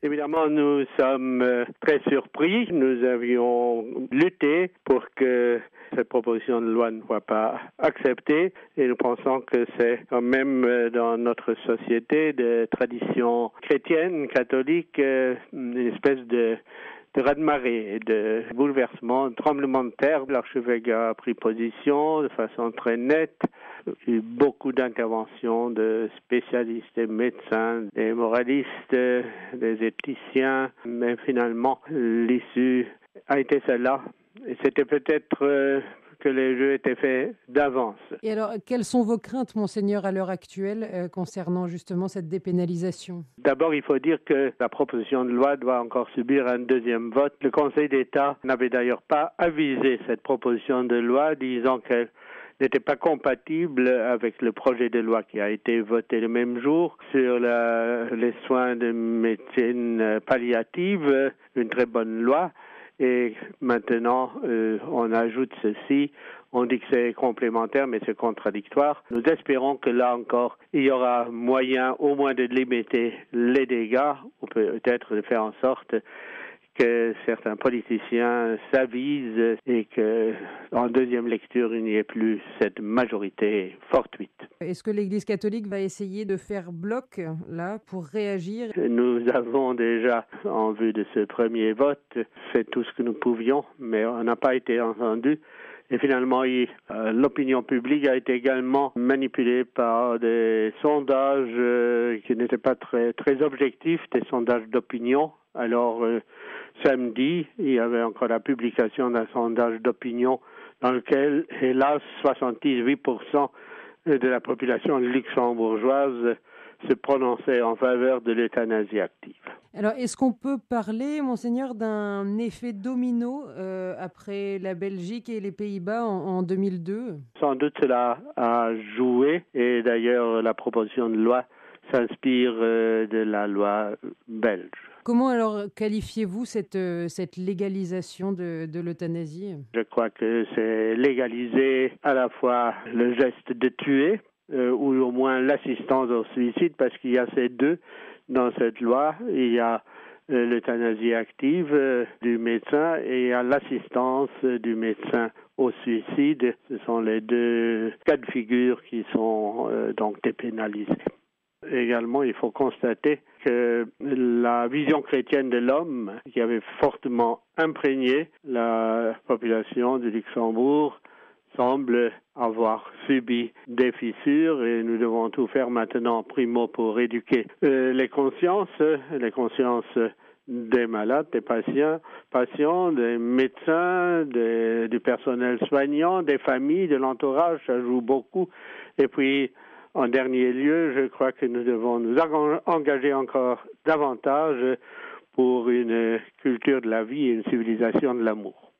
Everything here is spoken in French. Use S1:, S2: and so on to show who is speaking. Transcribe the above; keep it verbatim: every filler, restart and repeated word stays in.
S1: Évidemment, nous sommes euh, très surpris. Nous avions lutté pour que cette proposition de loi ne soit pas acceptée et nous pensons que c'est quand même euh, dans notre société de tradition chrétienne, catholique, euh, une espèce de de raz-de-marée, de bouleversement, de tremblement de terre. L'archevêque a pris position de façon très nette. Il y a eu beaucoup d'interventions de spécialistes, des médecins, des moralistes, des éthiciens, mais finalement, l'issue a été celle-là. Et c'était peut-être euh, que les jeux étaient faits d'avance.
S2: Et alors, quelles sont vos craintes, Monseigneur, à l'heure actuelle, euh, concernant justement cette dépénalisation?
S1: D'abord, il faut dire que la proposition de loi doit encore subir un deuxième vote. Le Conseil d'État n'avait d'ailleurs pas avisé cette proposition de loi, disant qu'elle n'était pas compatible avec le projet de loi qui a été voté le même jour sur la, les soins de médecine palliative, une très bonne loi. Et maintenant, euh, on ajoute ceci, on dit que c'est complémentaire, mais c'est contradictoire. Nous espérons que là encore, il y aura moyen au moins de limiter les dégâts, ou peut-être de faire en sorte que certains politiciens s'avisent et que, en deuxième lecture, il n'y ait plus cette majorité fortuite.
S2: Est-ce que l'Église catholique va essayer de faire bloc, là, pour réagir?
S1: Nous avons déjà, en vue de ce premier vote, fait tout ce que nous pouvions, mais on n'a pas été entendu. Et finalement, il, euh, l'opinion publique a été également manipulée par des sondages euh, qui n'étaient pas très, très objectifs, des sondages d'opinion. Alors, euh, samedi, il y avait encore la publication d'un sondage d'opinion dans lequel, hélas, soixante-dix-huit pour cent de la population luxembourgeoise se prononçait en faveur de l'euthanasie active.
S2: Alors, est-ce qu'on peut parler, Monseigneur, d'un effet domino euh, après la Belgique et les Pays-Bas en, en deux mille deux?
S1: Sans doute cela a joué, et d'ailleurs la proposition de loi s'inspire euh, de la loi belge.
S2: Comment alors qualifiez-vous cette, cette légalisation de, de l'euthanasie?
S1: Je crois que c'est légaliser à la fois le geste de tuer, euh, ou au moins l'assistance au suicide, parce qu'il y a ces deux dans cette loi. Il y a euh, l'euthanasie active euh, du médecin et il y a l'assistance euh, du médecin au suicide. Ce sont les deux cas de figure qui sont euh, donc dépénalisés. Également, il faut constater que la vision chrétienne de l'homme, qui avait fortement imprégné la population du Luxembourg, semble avoir subi des fissures et nous devons tout faire maintenant, primo, pour éduquer euh, les consciences, les consciences des malades, des patients, patients, des médecins, des, du personnel soignant, des familles, de l'entourage, ça joue beaucoup. Et puis, en dernier lieu, je crois que nous devons nous engager encore davantage pour une culture de la vie et une civilisation de l'amour.